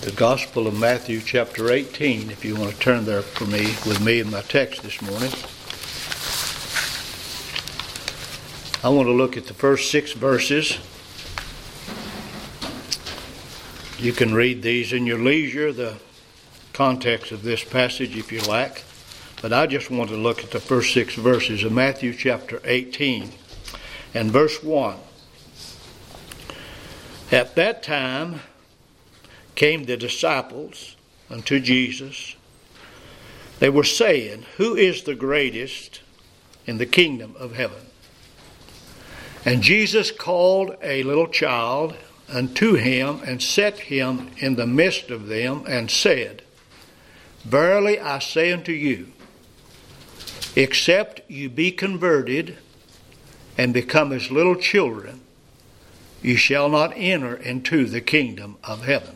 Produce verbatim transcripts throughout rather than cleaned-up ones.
the Gospel of Matthew chapter eighteen, if you want to turn there for me with me in my text this morning. I want to look at the first six verses. You can read these in your leisure, the context of this passage if you like. But I just want to look at the first six verses of Matthew chapter eighteen and verse one. At that time came the disciples unto Jesus. They were saying, Who is the greatest in the kingdom of heaven? And Jesus called a little child unto him and set him in the midst of them and said, Verily I say unto you, except you be converted and become as little children, you shall not enter into the kingdom of heaven.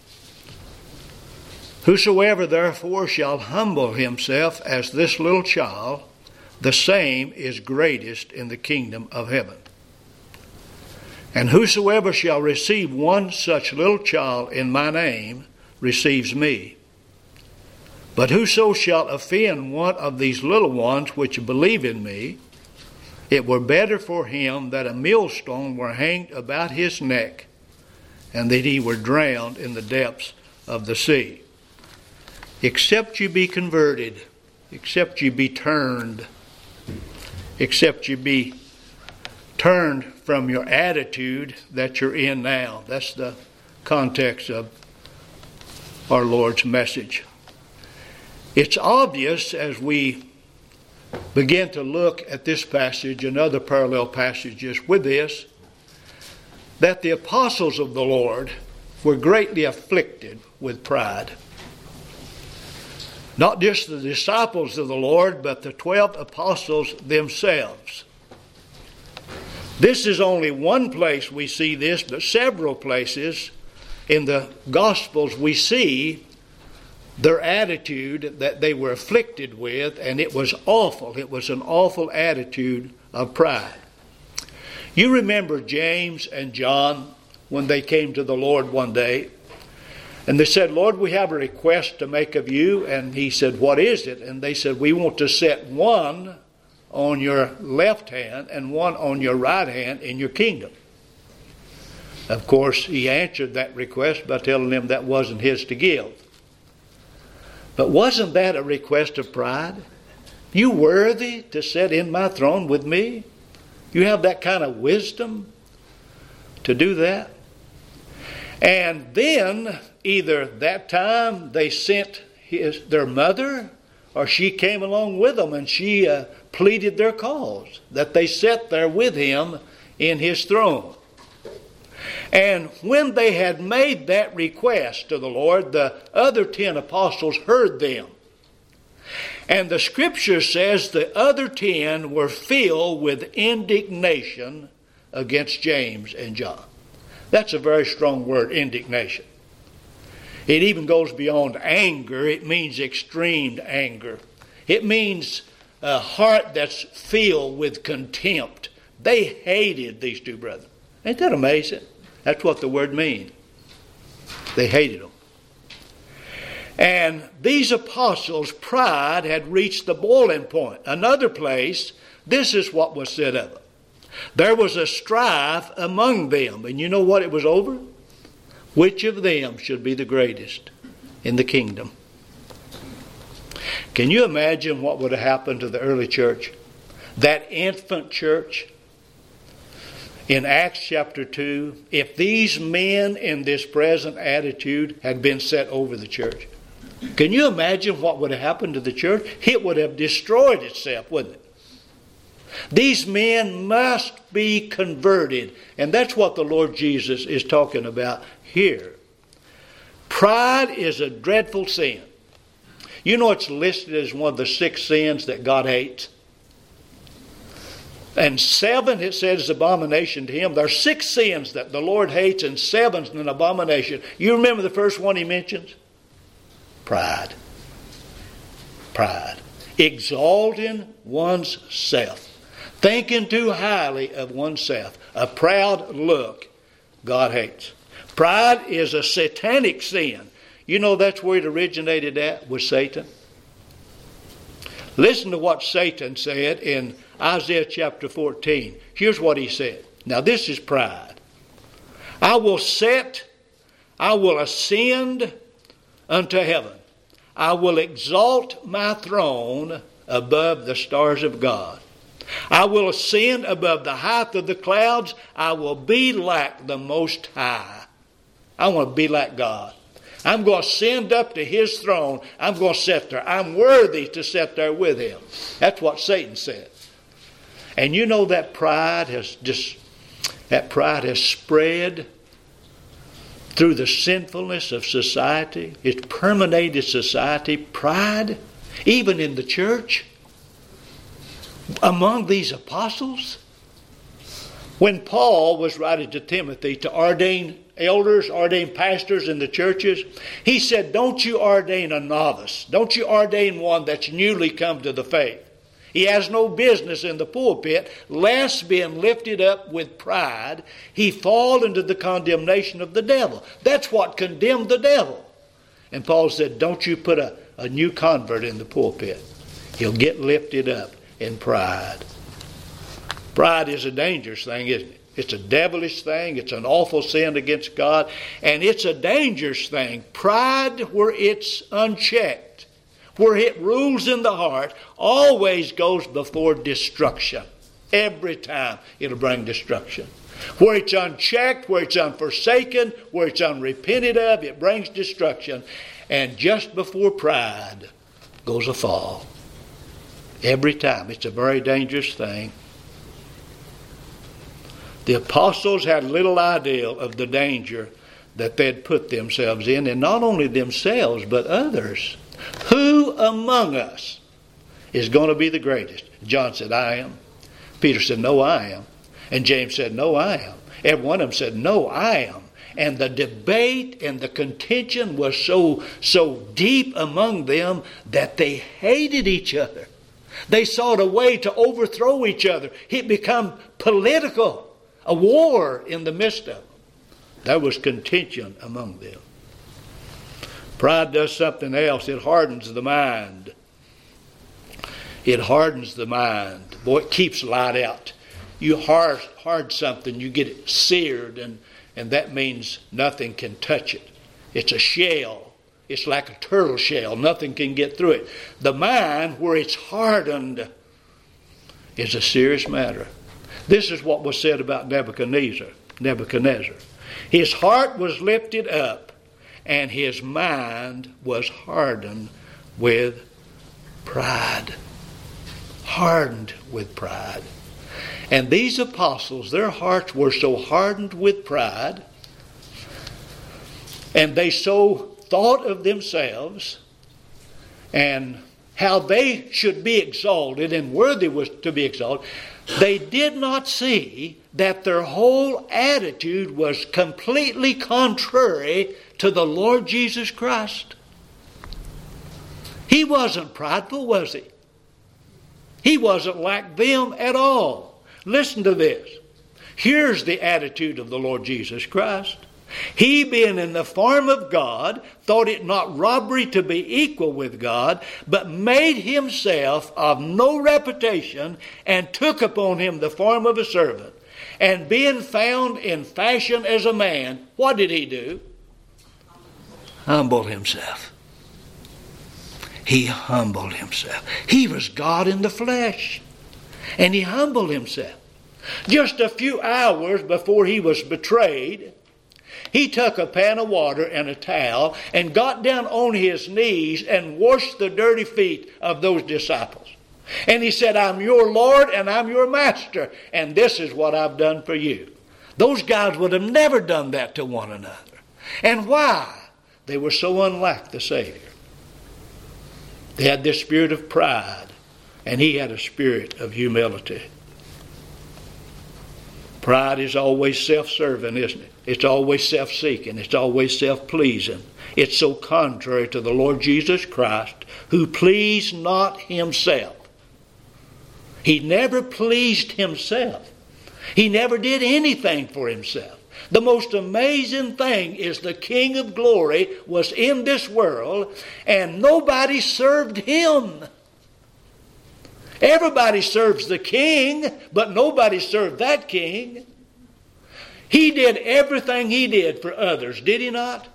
Whosoever therefore shall humble himself as this little child, the same is greatest in the kingdom of heaven. And whosoever shall receive one such little child in my name receives me. But whoso shall offend one of these little ones which believe in me, it were better for him that a millstone were hanged about his neck, and that he were drowned in the depths of the sea. Except you be converted, except you be turned, except you be turned from your attitude that you're in now. That's the context of our Lord's message. It's obvious as we begin to look at this passage and other parallel passages with this, that the apostles of the Lord were greatly afflicted with pride. Not just the disciples of the Lord, but the twelve apostles themselves. This is only one place we see this, but several places in the Gospels we see their attitude that they were afflicted with, and it was awful. It was an awful attitude of pride. You remember James and John when they came to the Lord one day, and they said, Lord, we have a request to make of you. And he said, what is it? And they said, we want to set one on your left hand and one on your right hand in your kingdom. Of course, he answered that request by telling them that wasn't his to give. But wasn't that a request of pride? You worthy to sit in my throne with me? You have that kind of wisdom to do that? And then, either that time they sent his, their mother, or she came along with them and she uh, pleaded their cause, that they sat there with him in his throne. And when they had made that request to the Lord, the other ten apostles heard them. And the scripture says the other ten were filled with indignation against James and John. That's a very strong word, indignation. It even goes beyond anger. It means extreme anger. It means a heart that's filled with contempt. They hated these two brothers. Ain't that amazing? That's what the word means. They hated them. And these apostles' pride had reached the boiling point. Another place, this is what was said of them. There was a strife among them. And you know what it was over? Which of them should be the greatest in the kingdom? Can you imagine what would have happened to the early church? That infant church in Acts chapter two, if these men in this present attitude had been set over the church. Can you imagine what would have happened to the church? It would have destroyed itself, wouldn't it? These men must be converted. And that's what the Lord Jesus is talking about here. Pride is a dreadful sin. You know it's listed as one of the six sins that God hates. And seven, it says, is abomination to him. There are six sins that the Lord hates, and seven's an abomination. You remember the first one he mentions? Pride. Pride. Exalting one's self. Thinking too highly of oneself. A proud look God hates. Pride is a satanic sin. You know that's where it originated at, with Satan. Listen to what Satan said in Isaiah chapter fourteen. Here's what he said. Now this is pride. I will set, I will ascend unto heaven. I will exalt my throne above the stars of God. I will ascend above the height of the clouds. I will be like the Most High. I want to be like God. I'm going to ascend up to His throne. I'm going to sit there. I'm worthy to sit there with Him. That's what Satan said. And you know that pride has just, that pride has spread through the sinfulness of society. It's permeated society. Pride, even in the church, among these apostles. When Paul was writing to Timothy to ordain elders, ordain pastors in the churches, he said, don't you ordain a novice. Don't you ordain one that's newly come to the faith. He has no business in the pulpit, lest being lifted up with pride, he fall into the condemnation of the devil. That's what condemned the devil. And Paul said, don't you put a, a new convert in the pulpit. He'll get lifted up in pride. Pride is a dangerous thing, isn't it? It's a devilish thing. It's an awful sin against God. And it's a dangerous thing. Pride, where it's unchecked, where it rules in the heart, always goes before destruction. Every time it'll bring destruction. Where it's unchecked, where it's unforsaken, where it's unrepented of, it brings destruction. And just before pride goes a fall. Every time. It's a very dangerous thing. The apostles had little idea of the danger that they'd put themselves in, and not only themselves, but others. Who among us is going to be the greatest? John said, I am. Peter said, no, I am. And James said, no, I am. Every one of them said, no, I am. And the debate and the contention was so, so deep among them that they hated each other. They sought a way to overthrow each other. It became political. A war in the midst of them. There was contention among them. Pride does something else. It hardens the mind. It hardens the mind. Boy, it keeps light out. You hard, hard something, you get it seared, and, and that means nothing can touch it. It's a shell. It's like a turtle shell. Nothing can get through it. The mind, where it's hardened, is a serious matter. This is what was said about Nebuchadnezzar. Nebuchadnezzar. His heart was lifted up, and his mind was hardened with pride. Hardened with pride. And these apostles, their hearts were so hardened with pride, and they so thought of themselves and how they should be exalted and worthy was to be exalted. They did not see that their whole attitude was completely contrary to the Lord Jesus Christ. He wasn't prideful, was he? He wasn't like them at all. Listen to this. Here's the attitude of the Lord Jesus Christ. He, being in the form of God, thought it not robbery to be equal with God, but made himself of no reputation, and took upon him the form of a servant. And being found in fashion as a man, what did he do? Humble himself. He humbled himself. He was God in the flesh. And he humbled himself. Just a few hours before he was betrayed, he took a pan of water and a towel and got down on his knees and washed the dirty feet of those disciples. And he said, I'm your Lord and I'm your master, and this is what I've done for you. Those guys would have never done that to one another. And why? They were so unlike the Savior. They had this spirit of pride, and he had a spirit of humility. Pride is always self-serving, isn't it? It's always self-seeking. It's always self-pleasing. It's so contrary to the Lord Jesus Christ, who pleased not himself. He never pleased himself. He never did anything for himself. The most amazing thing is the King of glory was in this world and nobody served him. Everybody serves the king, but nobody served that king. He did everything he did for others, did he not?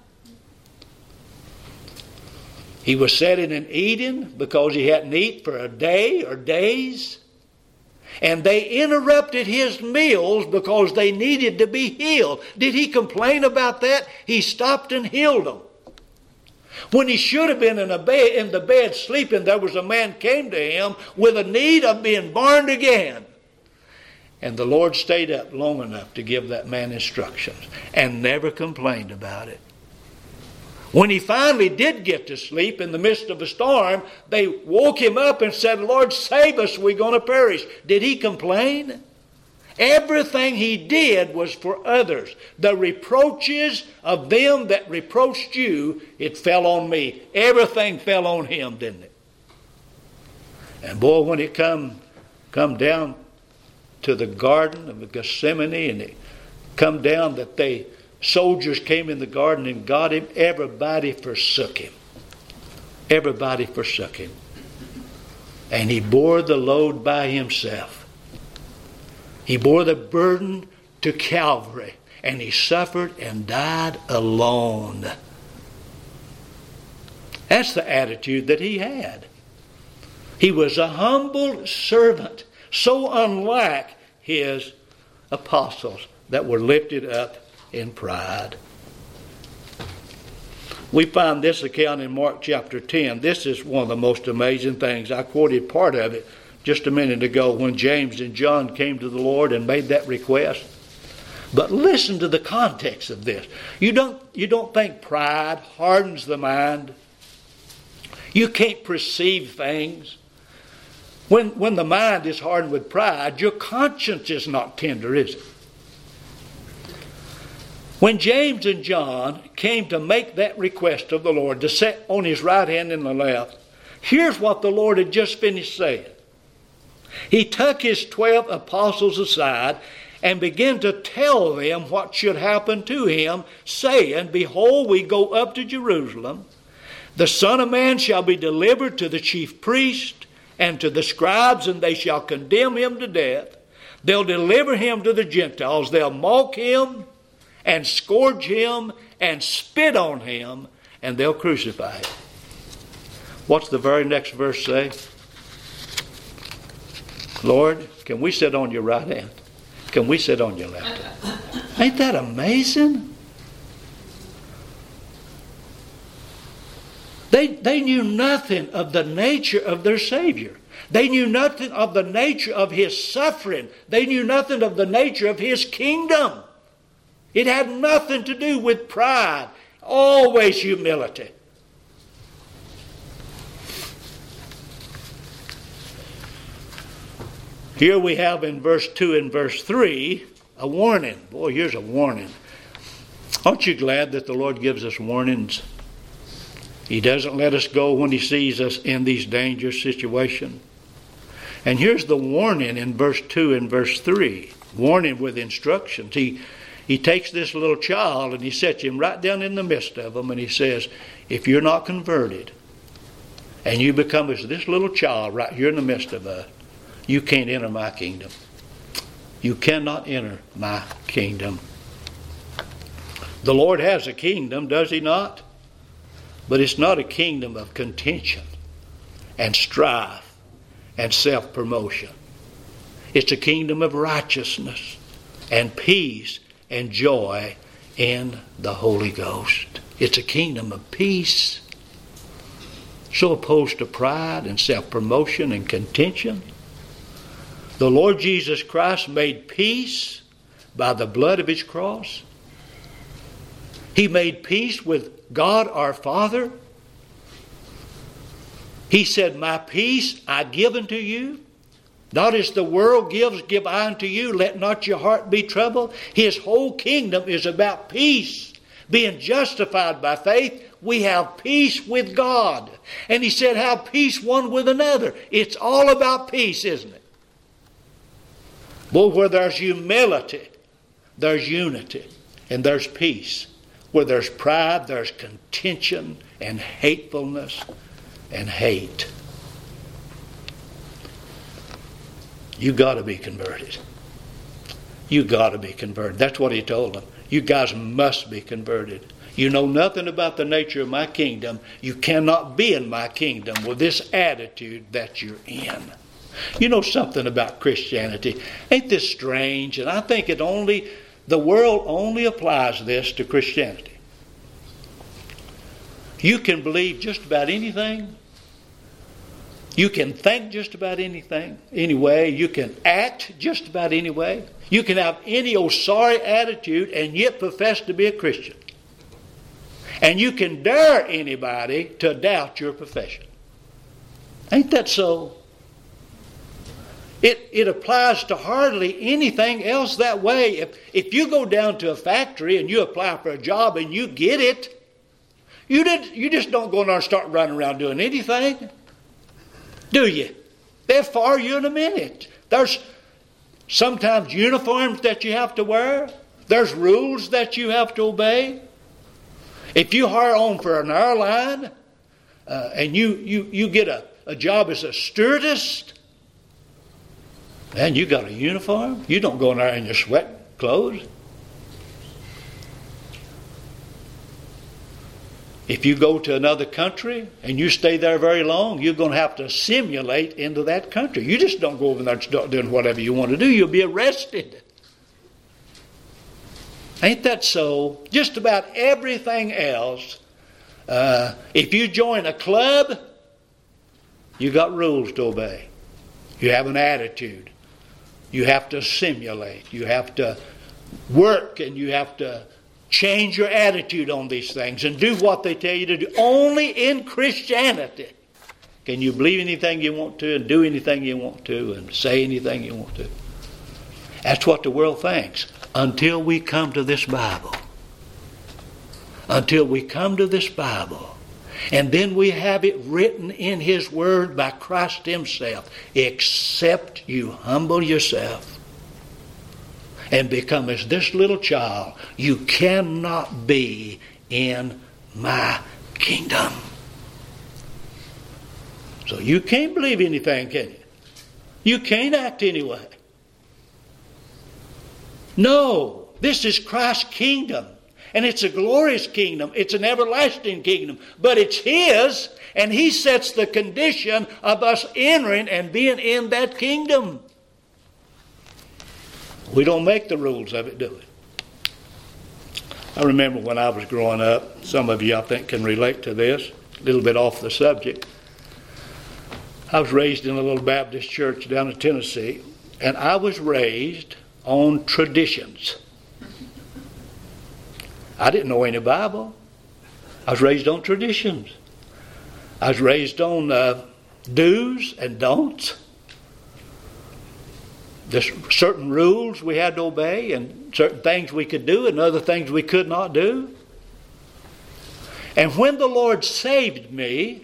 He was sitting and eating because he hadn't eaten for a day or days. And they interrupted his meals because they needed to be healed. Did he complain about that? He stopped and healed them. When he should have been in a bed, in the bed sleeping, there was a man came to him with a need of being born again. And the Lord stayed up long enough to give that man instructions and never complained about it. When he finally did get to sleep in the midst of a storm, they woke him up and said, Lord, save us, we're going to perish. Did he complain? Everything he did was for others. The reproaches of them that reproached you, it fell on me. Everything fell on him, didn't it? And boy, when it come, come down to the Garden of Gethsemane and it come down that they soldiers came in the garden and got him, everybody forsook him. Everybody forsook him. And he bore the load by himself. He bore the burden to Calvary. And he suffered and died alone. That's the attitude that he had. He was a humble servant, so unlike his apostles that were lifted up in pride. We find this account in Mark chapter ten. This is one of the most amazing things. I quoted part of it just a minute ago when James and John came to the Lord and made that request. But listen to the context of this. You don't, you don't think pride hardens the mind? You can't perceive things. When, when the mind is hardened with pride, your conscience is not tender, is it? When James and John came to make that request of the Lord to sit on his right hand and the left, here's what the Lord had just finished saying. He took his twelve apostles aside and began to tell them what should happen to him, saying, Behold, we go up to Jerusalem. The Son of Man shall be delivered to the chief priests and to the scribes, and they shall condemn him to death. They'll deliver him to the Gentiles. They'll mock him and scourge him and spit on him, and they'll crucify him. What's the very next verse say? Lord, can we sit on your right hand? Can we sit on your left hand? Ain't that amazing? They, they knew nothing of the nature of their Savior. They knew nothing of the nature of his suffering. They knew nothing of the nature of his kingdom. It had nothing to do with pride. Always humility. Here we have in verse two and verse three a warning. Boy, here's a warning. Aren't you glad that the Lord gives us warnings? He doesn't let us go when he sees us in these dangerous situations. And here's the warning in verse two and verse three. Warning with instructions. He, he takes this little child and he sets him right down in the midst of them and he says, if you're not converted and you become as this little child right here in the midst of us, you can't enter my kingdom. You cannot enter my kingdom. The Lord has a kingdom, does he not? But it's not a kingdom of contention and strife and self-promotion. It's a kingdom of righteousness and peace and joy in the Holy Ghost. It's a kingdom of peace. So opposed to pride and self-promotion and contention. The Lord Jesus Christ made peace by the blood of his cross. He made peace with God our Father. He said, my peace I give unto you. Not as the world gives, give I unto you. Let not your heart be troubled. His whole kingdom is about peace. Being justified by faith, we have peace with God. And he said, have peace one with another. It's all about peace, isn't it? Boy, where there's humility, there's unity. and there's peace. Where there's pride, there's contention and hatefulness and hate. You got to be converted. You got to be converted. That's what he told them. You guys must be converted. You know nothing about the nature of my kingdom. You cannot be in my kingdom with this attitude that you're in. You know something about Christianity. Ain't this strange? And I think it only, the world only applies this to Christianity. You can believe just about anything. You can think just about anything, anyway. You can act just about any way. You can have any old sorry attitude and yet profess to be a Christian. And you can dare anybody to doubt your profession. Ain't that so? It, it applies to hardly anything else that way. If, if you go down to a factory and you apply for a job and you get it, you, did, you just don't go in there and start running around doing anything. Do you? They'll fire you in a minute. There's sometimes uniforms that you have to wear. There's rules that you have to obey. If you hire on for an airline uh, and you, you, you get a, a job as a stewardess, man, you got a uniform. You don't go in there in your sweat clothes. If you go to another country and you stay there very long, you're going to have to assimilate into that country. You just don't go over there and start doing whatever you want to do. You'll be arrested. Ain't that so? Just about everything else. Uh, if you join a club, you got rules to obey. You have an attitude. You have to assimilate. You have to work, and you have to change your attitude on these things and do what they tell you to do. Only in Christianity can you believe anything you want to and do anything you want to and say anything you want to. That's what the world thinks. Until we come to this Bible. Until we come to this Bible. And then we have it written in His Word by Christ Himself. Except you humble yourself and become as this little child, you cannot be in my kingdom. So you can't believe anything, can you? You can't act anyway. No, this is Christ's kingdom. And it's a glorious kingdom. It's an everlasting kingdom. But it's His, and He sets the condition of us entering and being in that kingdom. We don't make the rules of it, do we? I remember when I was growing up, some of you I think can relate to this, a little bit off the subject. I was raised in a little Baptist church down in Tennessee, and I was raised on traditions. I didn't know any Bible. I was raised on traditions. I was raised on uh, do's and don'ts. There's certain rules we had to obey and certain things we could do and other things we could not do. And when the Lord saved me,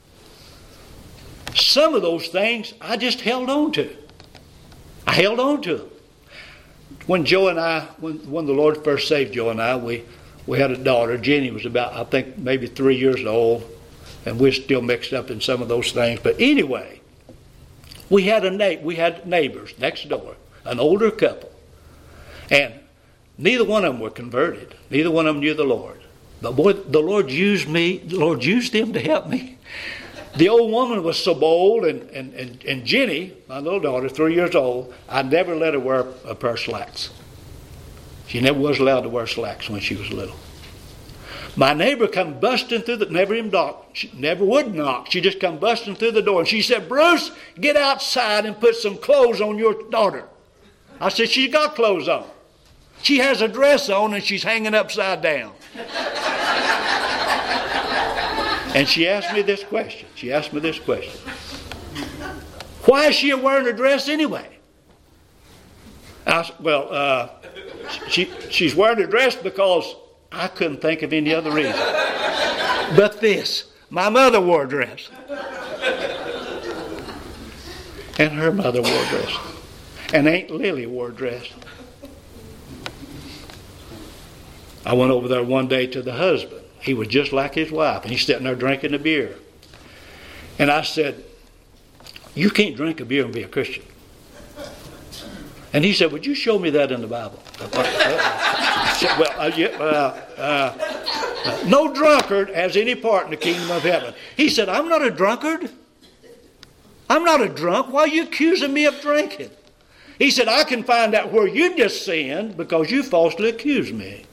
some of those things I just held on to. I held on to them. When Joe and I, when, when the Lord first saved Joe and I, we, we had a daughter. Jenny was about, I think, maybe three years old. And we're still mixed up in some of those things. But anyway, we had a na- we had neighbors next door, an older couple. And neither one of them were converted. Neither one of them knew the Lord. But boy, the Lord used me, the Lord used them to help me. The old woman was so bold, and, and, and, and Jenny, my little daughter, three years old, I never let her wear a pair of slacks. She never was allowed to wear slacks when she was little. My neighbor come busting through the, never even knocked, she never would knock. She just come busting through the door, and she said, "Bruce, get outside and put some clothes on your daughter." I said, "She's got clothes on. She has a dress on, and she's hanging upside down." And she asked me this question. She asked me this question. "Why is she wearing a dress anyway?" I said, well, uh, she, she's wearing a dress because I couldn't think of any other reason. But this, my mother wore a dress. And her mother wore a dress. And Aunt Lily wore a dress. I went over there one day to the husband. He was just like his wife, and he's sitting there drinking a beer. And I said, you can't drink a beer and be a Christian. And he said, would you show me that in the Bible? I said, well, uh, yeah, uh, uh, no drunkard has any part in the kingdom of heaven. He said, I'm not a drunkard. I'm not a drunk. Why are you accusing me of drinking? He said, I can find out where you just sinned because you falsely accused me.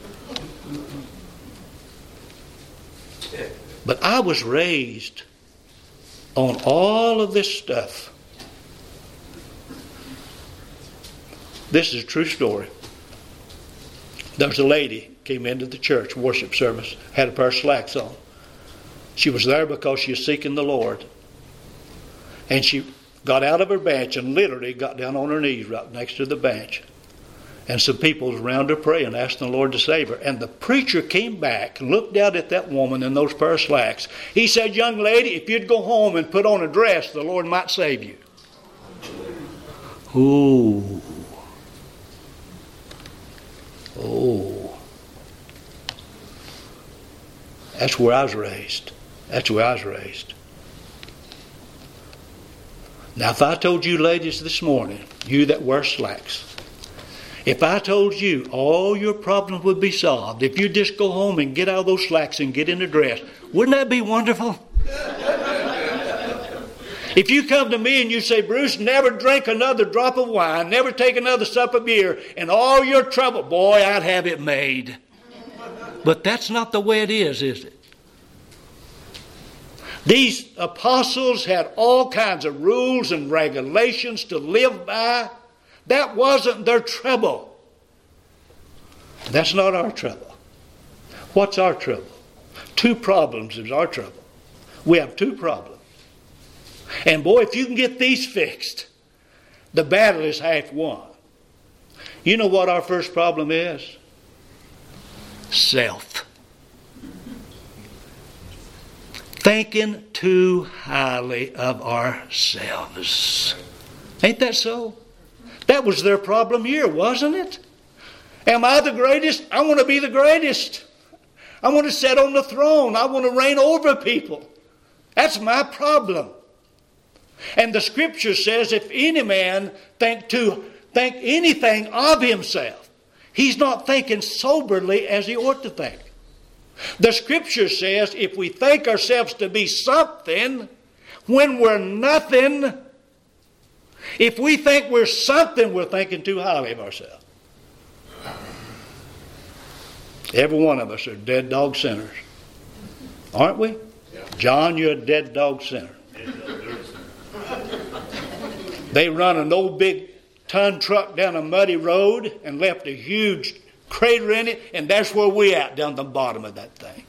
But I was raised on all of this stuff. This is a true story. There was a lady came into the church worship service, had a pair of slacks on. She was there because she was seeking the Lord. And she got out of her bench and literally got down on her knees right next to the bench. And some people was around her praying, asking the Lord to save her. And the preacher came back and looked out at that woman in those pair of slacks. He said, young lady, if you'd go home and put on a dress, the Lord might save you. Ooh. Oh. That's where I was raised. That's where I was raised. Now, if I told you ladies this morning, you that wear slacks, if I told you all your problems would be solved, if you just go home and get out of those slacks and get in a dress, wouldn't that be wonderful? If you come to me and you say, Bruce, never drink another drop of wine, never take another sup of beer, and all your trouble, boy, I'd have it made. But that's not the way it is, is it? These apostles had all kinds of rules and regulations to live by. That wasn't their trouble. That's not our trouble. What's our trouble? Two problems is our trouble. We have two problems. And boy, if you can get these fixed, the battle is half won. You know what our first problem is? Self. Thinking too highly of ourselves. Ain't that so? That was their problem here, wasn't it? Am I the greatest? I want to be the greatest. I want to sit on the throne. I want to reign over people. That's my problem. And the scripture says if any man think to think anything of himself, he's not thinking soberly as he ought to think. The scripture says if we think ourselves to be something when we're nothing, if we think we're something, we're thinking too highly of ourselves. Every one of us are dead dog sinners. Aren't we? John, you're a dead dog sinner. They run an old big ton truck down a muddy road and left a huge crater in it, and that's where we at, down the bottom of that thing.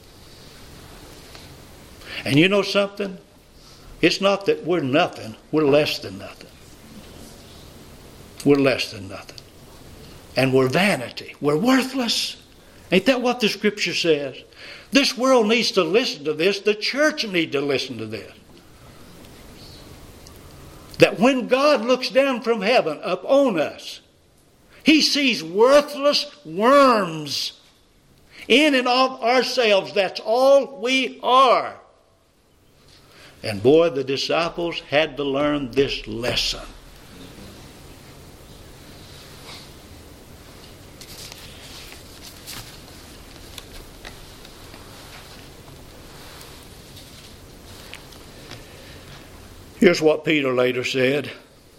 And you know something? It's not that we're nothing, we're less than nothing. We're less than nothing. And we're vanity. We're worthless. Ain't that what the scripture says? This world needs to listen to this. The church needs to listen to this. That when God looks down from heaven upon us, He sees worthless worms in and of ourselves. That's all we are. And boy, the disciples had to learn this lesson. Here's what Peter later said.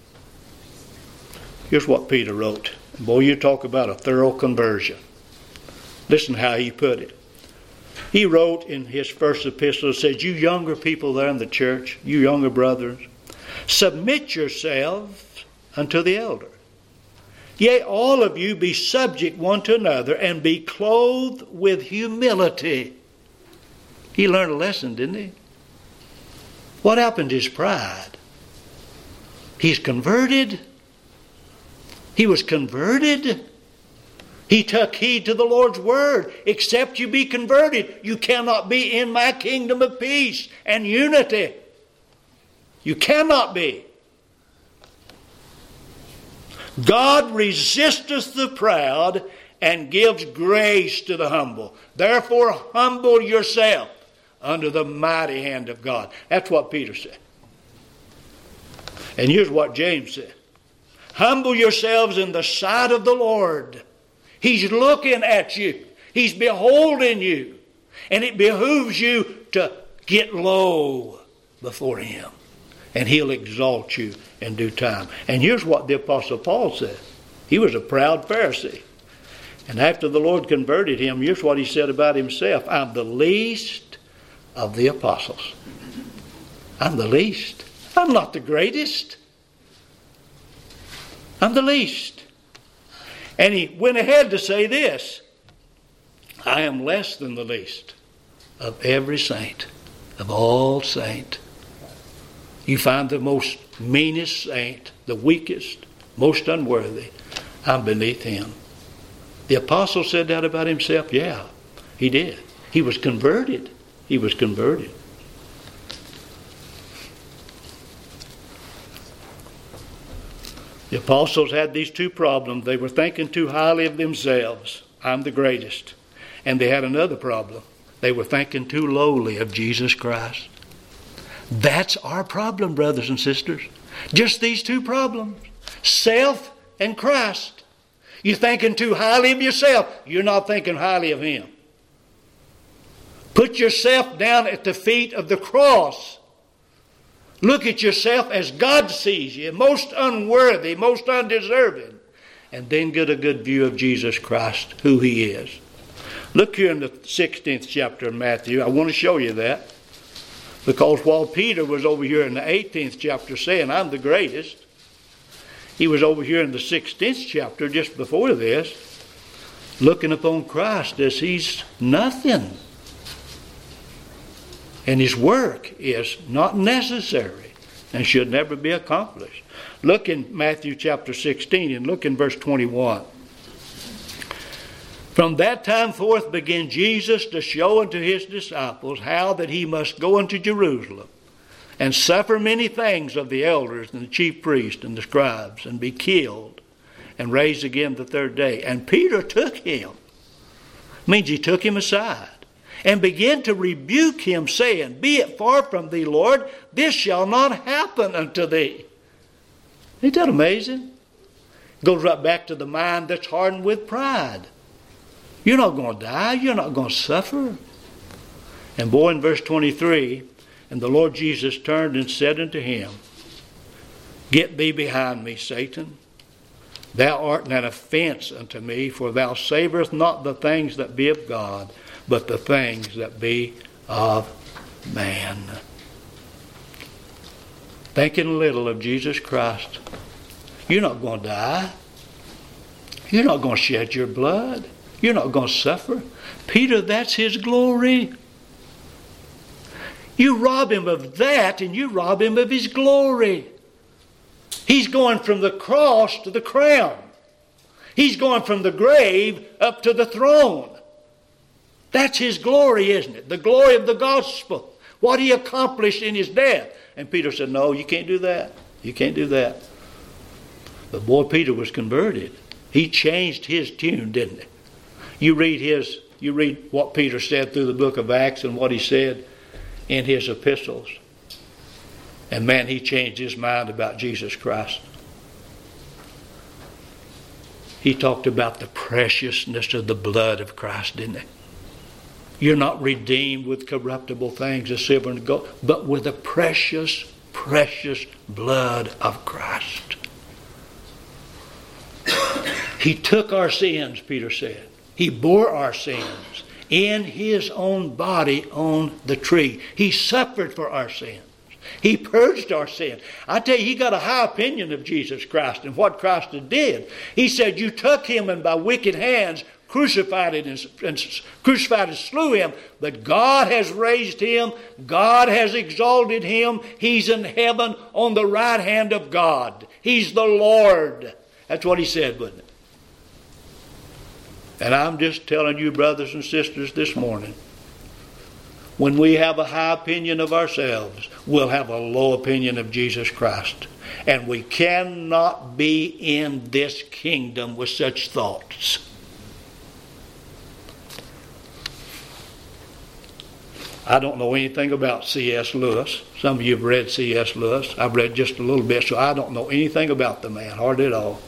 Here's what Peter wrote. Boy, you talk about a thorough conversion. Listen how he put it. He wrote in his first epistle, said, you younger people there in the church, you younger brothers, submit yourselves unto the elder. Yea, all of you be subject one to another, and be clothed with humility. He learned a lesson, didn't he? What happened to his pride? He's converted. He was converted. He took heed to the Lord's word. Except you be converted, you cannot be in my kingdom of peace and unity. You cannot be. God resisteth the proud and gives grace to the humble. Therefore humble yourself under the mighty hand of God. That's what Peter said. And here's what James said. Humble yourselves in the sight of the Lord. He's looking at you. He's beholding you. And it behooves you to get low before Him. And He'll exalt you in due time. And here's what the Apostle Paul said. He was a proud Pharisee. And after the Lord converted him, here's what he said about himself. I'm the least of the apostles. I'm the least. I'm not the greatest. I'm the least. And he went ahead to say this. I am less than the least of every saint, of all saints. You find the most meanest saint, the weakest, most unworthy. I'm beneath him. The apostle said that about himself? Yeah, he did. He was converted. He was converted. The apostles had these two problems. They were thinking too highly of themselves. I'm the greatest. And they had another problem. They were thinking too lowly of Jesus Christ. That's our problem, brothers and sisters. Just these two problems. Self and Christ. You're thinking too highly of yourself. You're not thinking highly of Him. Put yourself down at the feet of the cross. Look at yourself as God sees you, most unworthy, most undeserving. And then get a good view of Jesus Christ, who He is. Look here in the sixteenth chapter of Matthew. I want to show you that. Because while Peter was over here in the eighteenth chapter saying, I'm the greatest, he was over here in the sixteenth chapter just before this, looking upon Christ as He's nothing. And His work is not necessary and should never be accomplished. Look in Matthew chapter sixteen and look in verse twenty-one. From that time forth began Jesus to show unto His disciples how that He must go unto Jerusalem and suffer many things of the elders and the chief priests and the scribes and be killed and raised again the third day. And Peter took Him. Means he took Him aside and began to rebuke him, saying, Be it far from thee, Lord, this shall not happen unto thee. Ain't that amazing? Goes right back to the mind that's hardened with pride. You're not going to die. You're not going to suffer. And boy, in verse twenty-three, and the Lord Jesus turned and said unto him, Get thee behind me, Satan. Thou art an offense unto me, for thou savorest not the things that be of God, but the things that be of man. Thinking little of Jesus Christ. You're not going to die. You're not going to shed your blood. You're not going to suffer. Peter, that's His glory. You rob Him of that and you rob Him of His glory. He's going from the cross to the crown. He's going from the grave up to the throne. That's His glory, isn't it? The glory of the gospel. What He accomplished in His death. And Peter said, no, you can't do that. You can't do that. But boy, Peter was converted. He changed his tune, didn't he? You read his, you read what Peter said through the book of Acts and what he said in his epistles. And man, he changed his mind about Jesus Christ. He talked about the preciousness of the blood of Christ, didn't he? You're not redeemed with corruptible things, as silver and gold, but with the precious, precious blood of Christ. He took our sins, Peter said. He bore our sins in His own body on the tree. He suffered for our sins. He purged our sin. I tell you, he got a high opinion of Jesus Christ and what Christ did. He said, you took Him and by wicked hands crucified it and, and crucified and slew Him, but God has raised Him. God has exalted Him. He's in heaven on the right hand of God. He's the Lord. That's what He said, wasn't it? And I'm just telling you, brothers and sisters, this morning, when we have a high opinion of ourselves, we'll have a low opinion of Jesus Christ. And we cannot be in this kingdom with such thoughts. I don't know anything about C S Lewis. Some of you have read C S Lewis. I've read just a little bit, so I don't know anything about the man, hardly at all.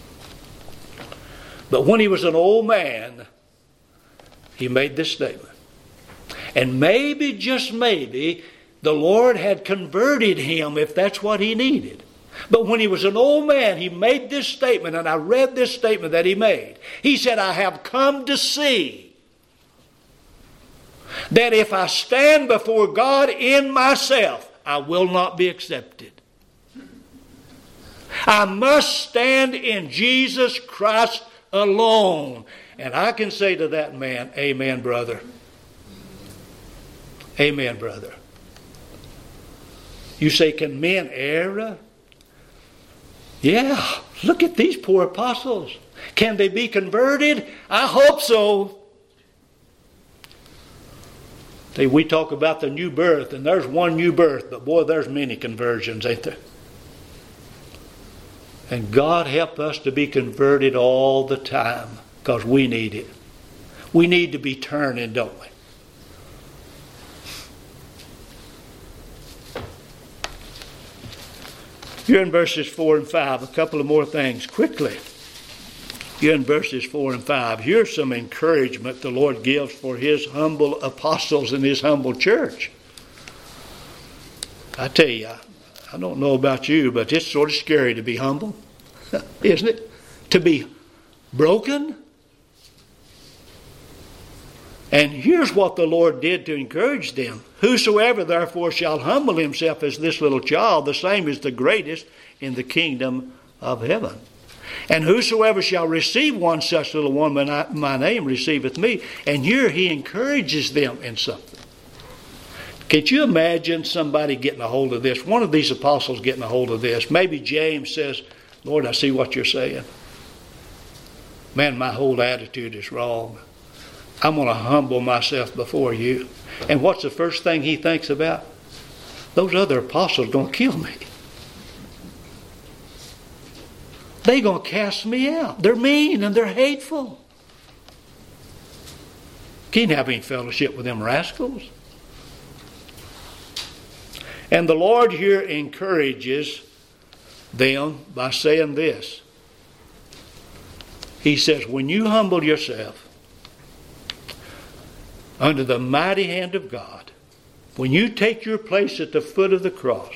But when he was an old man, he made this statement. And maybe, just maybe, the Lord had converted him if that's what he needed. But when he was an old man, he made this statement, and I read this statement that he made. He said, I have come to see that if I stand before God in myself, I will not be accepted. I must stand in Jesus Christ alone. And I can say to that man, amen, brother. Amen, brother. You say, can men err? Yeah, look at these poor apostles. Can they be converted? I hope so. See, we talk about the new birth, and there's one new birth, but boy, there's many conversions, ain't there? And God help us to be converted all the time, because we need it. We need to be turning, don't we? You're in verses four and five. A couple of more things quickly. You're in verses four and five. Here's some encouragement the Lord gives for His humble apostles and His humble church. I tell you, I, I don't know about you, but it's sort of scary to be humble, isn't it? To be broken. And here's what the Lord did to encourage them. Whosoever therefore shall humble himself as this little child, the same is the greatest in the kingdom of heaven. And whosoever shall receive one such little one by my name receiveth me. And here he encourages them in something. Can't you imagine somebody getting a hold of this? One of these apostles getting a hold of this. Maybe James says, Lord, I see what you're saying. Man, my whole attitude is wrong. I'm going to humble myself before you. And what's the first thing he thinks about? Those other apostles are going to kill me. They're going to cast me out. They're mean and they're hateful. Can't have any fellowship with them rascals. And the Lord here encourages them by saying this. He says, when you humble yourself under the mighty hand of God, when you take your place at the foot of the cross,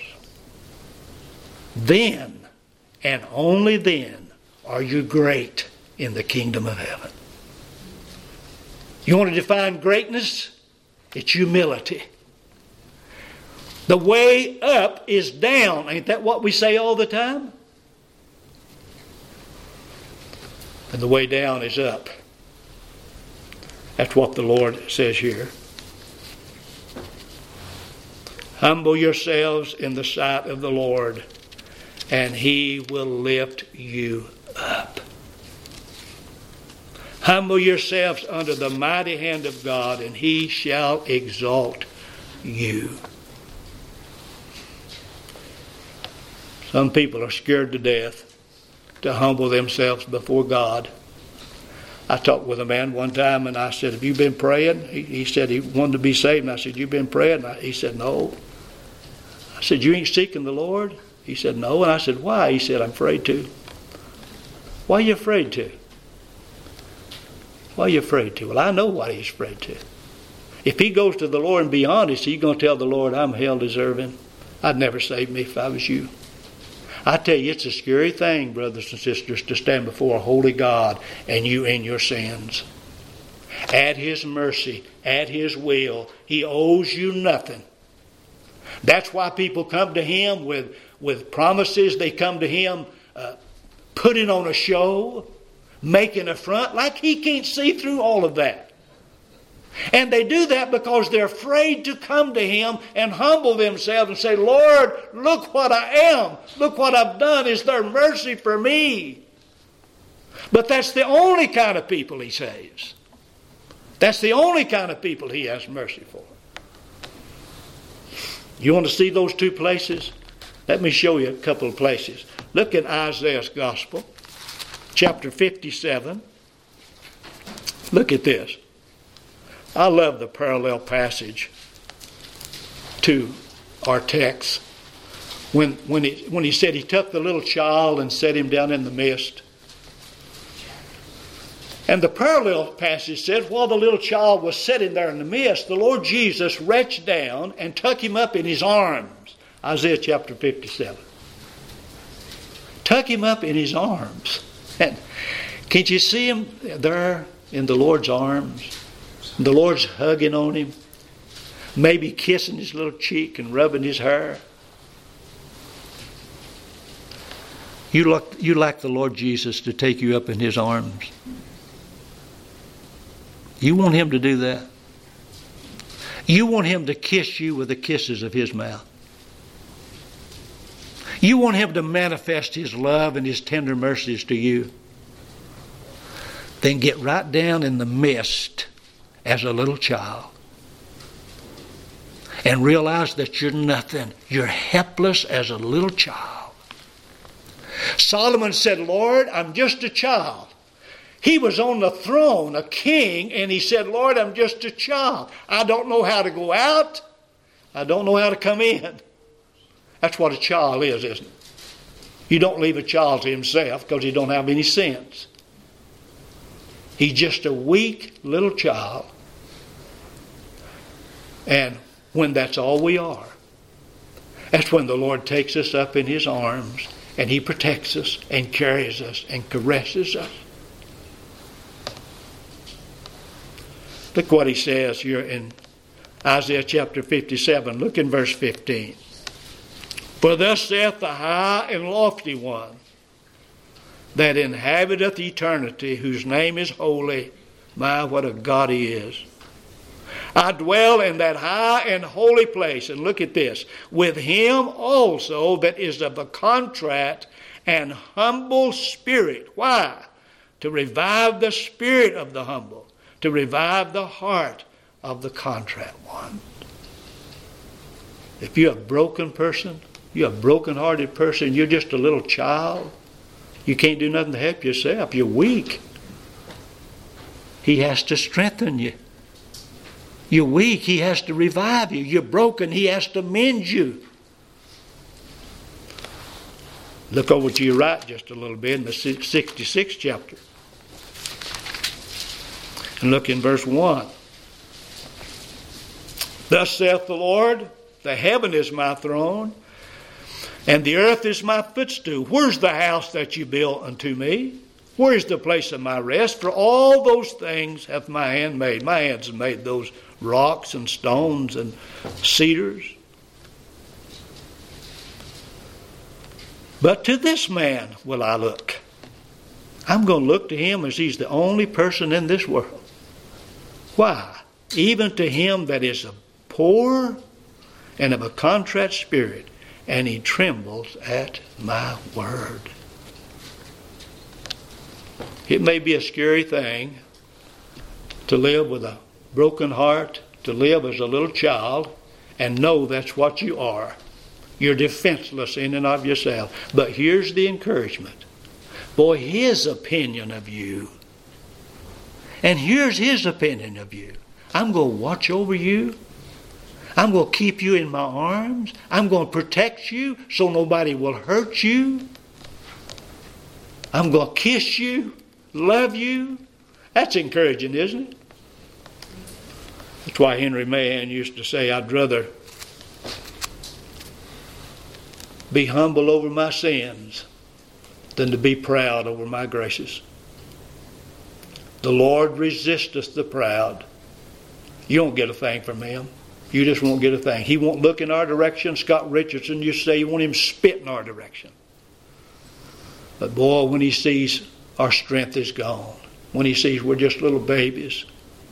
then and only then are you great in the kingdom of heaven. You want to define greatness? It's humility. The way up is down. Ain't that what we say all the time? And the way down is up. That's what the Lord says here. Humble yourselves in the sight of the Lord, and He will lift you up. Humble yourselves under the mighty hand of God, and He shall exalt you. Some people are scared to death to humble themselves before God. I talked with a man one time and I said, have you been praying? He, he said he wanted to be saved. And I said, you been praying? And I, he said, no. I said, you ain't seeking the Lord? He said, no. And I said, why? He said, I'm afraid to. Why are you afraid to? Why are you afraid to? Well, I know what he's afraid to. If he goes to the Lord and be honest, he's going to tell the Lord, I'm hell deserving. I'd never save me if I was you. I tell you, it's a scary thing, brothers and sisters, to stand before a holy God and you in your sins. At His mercy, at His will, He owes you nothing. That's why people come to Him with, with promises. They come to Him uh, putting on a show, making a front, like He can't see through all of that. And they do that because they're afraid to come to Him and humble themselves and say, Lord, look what I am. Look what I've done. Is there mercy for me? But that's the only kind of people He saves. That's the only kind of people He has mercy for. You want to see those two places? Let me show you a couple of places. Look at Isaiah's Gospel, chapter fifty-seven. Look at this. I love the parallel passage to our text. When, when, he, when he said he took the little child and set him down in the midst. And the parallel passage says, while the little child was sitting there in the midst, the Lord Jesus reached down and took him up in his arms. Isaiah chapter fifty-seven. Took him up in his arms. And can't you see him there in the Lord's arms? The Lord's hugging on him. Maybe kissing his little cheek and rubbing his hair. You like, you like the Lord Jesus to take you up in his arms. You want him to do that. You want him to kiss you with the kisses of his mouth. You want him to manifest his love and his tender mercies to you. Then get right down in the midst as a little child. And realize that you're nothing. You're helpless as a little child. Solomon said, Lord, I'm just a child. He was on the throne, a king, and he said, Lord, I'm just a child. I don't know how to go out. I don't know how to come in. That's what a child is, isn't it? You don't leave a child to himself because he don't have any sense. He's just a weak little child. And when that's all we are, that's when the Lord takes us up in his arms and he protects us and carries us and caresses us. Look what he says here in Isaiah chapter fifty-seven. Look in verse fifteen. For thus saith the high and lofty one that inhabiteth eternity, whose name is holy. My, what a God he is. I dwell in that high and holy place. And look at this. With him also that is of a contrite and humble spirit. Why? To revive the spirit of the humble. To revive the heart of the contrite one. If you're a broken person, you're a broken-hearted person, you're just a little child, you can't do nothing to help yourself, you're weak. He has to strengthen you. You're weak, he has to revive you. You're broken, he has to mend you. Look over to your right just a little bit in the sixty-sixth chapter. And look in verse one. Thus saith the Lord, the heaven is my throne, and the earth is my footstool. Where's the house that you built unto me? Where is the place of my rest? For all those things hath my hand made. My hands have made those rocks and stones and cedars. But to this man will I look. I'm going to look to him as he's the only person in this world. Why? Even to him that is a poor and of a contrite spirit, and he trembles at my word. It may be a scary thing to live with a broken heart, to live as a little child, and know that's what you are. You're defenseless in and of yourself. But here's the encouragement. Boy, his opinion of you. And here's his opinion of you. I'm going to watch over you. I'm going to keep you in my arms. I'm going to protect you so nobody will hurt you. I'm going to kiss you, love you. That's encouraging, isn't it? That's why Henry Mahan used to say, I'd rather be humble over my sins than to be proud over my graces. The Lord resisteth the proud. You don't get a thing from him. You just won't get a thing. He won't look in our direction. Scott Richardson used to say you want him to spit in our direction. But boy, when he sees our strength is gone, when he sees we're just little babies,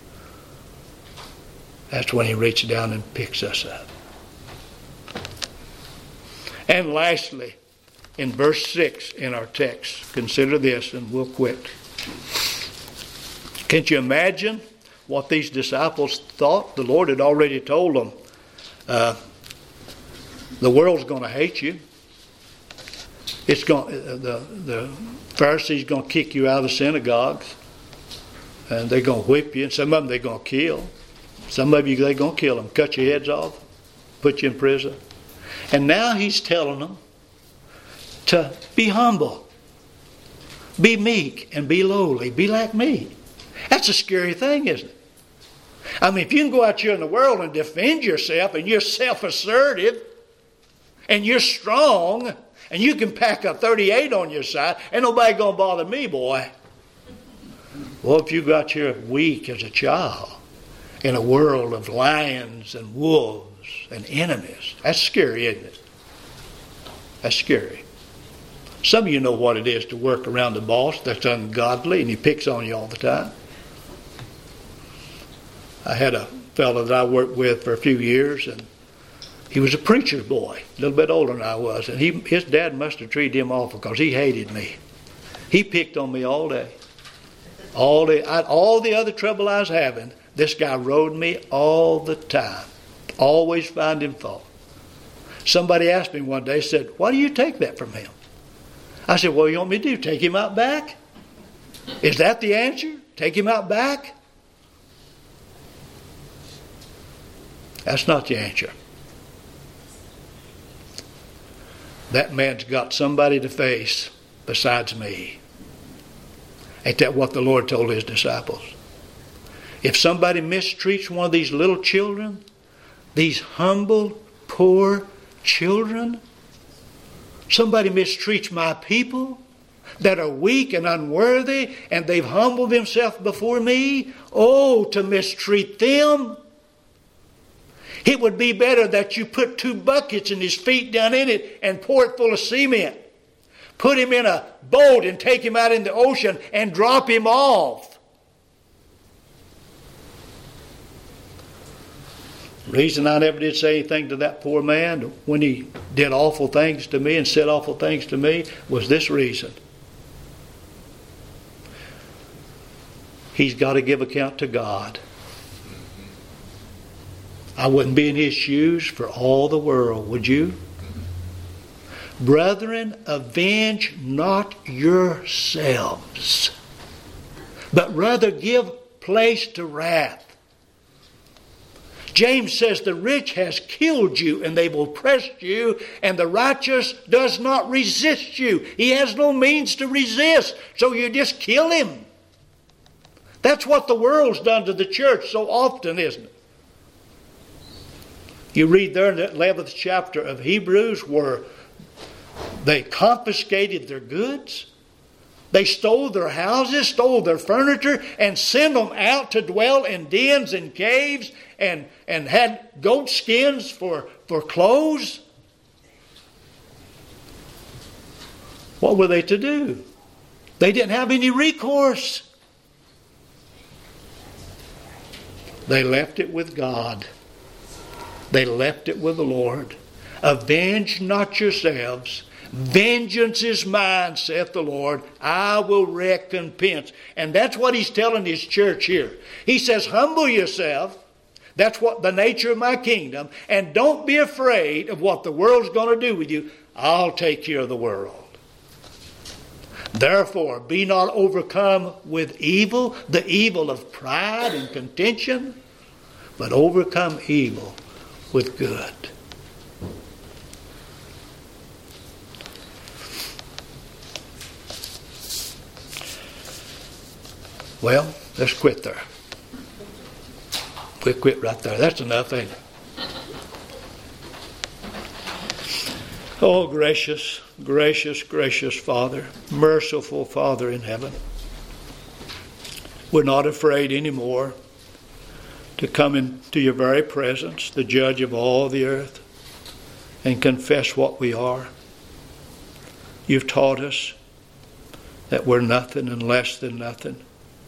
that's when he reaches down and picks us up. And lastly, in verse six in our text, consider this and we'll quit. Can't you imagine what these disciples thought? The Lord had already told them, uh, the world's going to hate you. It's going, uh, the, the Pharisees going to kick you out of the synagogues. And they're going to whip you. And some of them they're going to kill. Some of you they're going to kill them, cut your heads off. put you in prison. And now he's telling them to be humble, be meek, and be lowly. Be like me. That's a scary thing, isn't it? I mean, if you can go out here in the world and defend yourself, and you're self-assertive, and you're strong, and you can pack a thirty-eight on your side, ain't nobody going to bother me, boy. Well, if you got here weak as a child in a world of lions and wolves and enemies, that's scary, isn't it? That's scary. Some of you know what it is to work around a boss that's ungodly and he picks on you all the time. I had a fellow that I worked with for a few years, and he was a preacher's boy, a little bit older than I was, and he, his dad must have treated him awful because he hated me. He picked on me all day. All the, I, all the other trouble I was having, this guy rode me all the time. Always finding fault. Somebody asked me one day, said, why do you take that from him? I said, what do you want me to do? Take him out back? Is that the answer? Take him out back? That's not the answer. That man's got somebody to face besides me. Ain't that what the Lord told his disciples? If somebody mistreats one of these little children, these humble, poor children, somebody mistreats my people that are weak and unworthy, and they've humbled themselves before me, oh, to mistreat them. It would be better that you put two buckets and his feet down in it and pour it full of cement. Put him in a boat and take him out in the ocean and drop him off. The reason I never did say anything to that poor man when he did awful things to me and said awful things to me was this reason. He's got to give account to God. I wouldn't be in his shoes for all the world, would you? Brethren, avenge not yourselves, but rather give place to wrath. James says the rich has killed you and they've oppressed you, and the righteous does not resist you. He has no means to resist, so you just kill him. That's what the world's done to the church so often, isn't it? You read there in the eleventh chapter of Hebrews where they confiscated their goods. They stole their houses, stole their furniture, and sent them out to dwell in dens and caves and, and had goat skins for, for clothes. What were they to do? They didn't have any recourse. They left it with God. They left it with the Lord. Avenge not yourselves. Vengeance is mine, saith the Lord. I will recompense. And that's what he's telling his church here. He says, humble yourself. That's what the nature of my kingdom. And don't be afraid of what the world's going to do with you. I'll take care of the world. Therefore, be not overcome with evil, the evil of pride and contention, but overcome evil with good. Well, let's quit there. We quit right there. That's enough, ain't it? Oh, gracious, gracious, gracious Father, merciful Father in heaven, we're not afraid anymore to come into your very presence, the judge of all the earth, and confess what we are. You've taught us that we're nothing and less than nothing.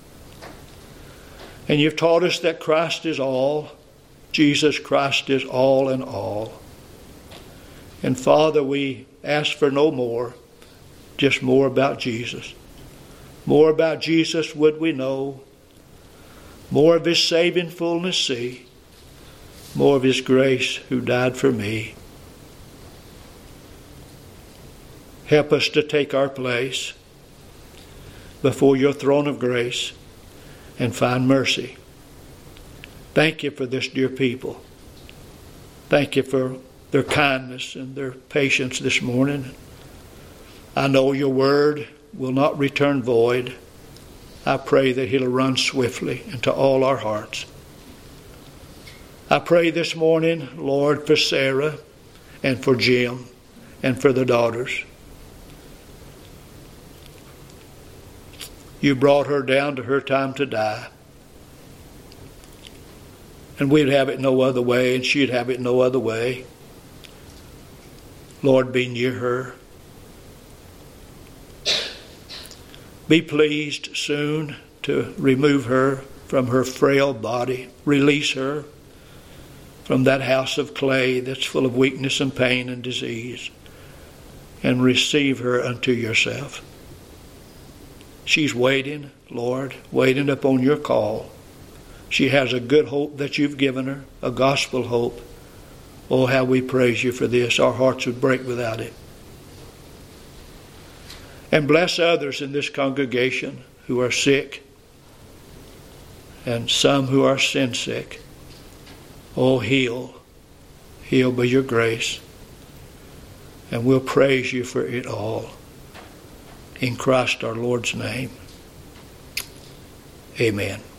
And you've taught us that Christ is all. Jesus Christ is all in all. And Father, we ask for no more, just more about Jesus. More about Jesus would we know. More of his saving fullness see. More of his grace who died for me. Help us to take our place before your throne of grace and find mercy. Thank you for this dear people. Thank you for their kindness and their patience this morning. I know your word will not return void. I pray that it'll run swiftly into all our hearts. I pray this morning, Lord, for Sarah and for Jim and for the daughters. You brought her down to her time to die. And we'd have it no other way, and she'd have it no other way. Lord, be near her. Be pleased soon to remove her from her frail body. Release her from that house of clay that's full of weakness and pain and disease. And receive her unto yourself. She's waiting, Lord, waiting upon your call. She has a good hope that you've given her, a gospel hope. Oh, how we praise you for this. Our hearts would break without it. And bless others in this congregation who are sick and some who are sin sick. Oh, heal. Heal by your grace. And we'll praise you for it all. In Christ our Lord's name. Amen.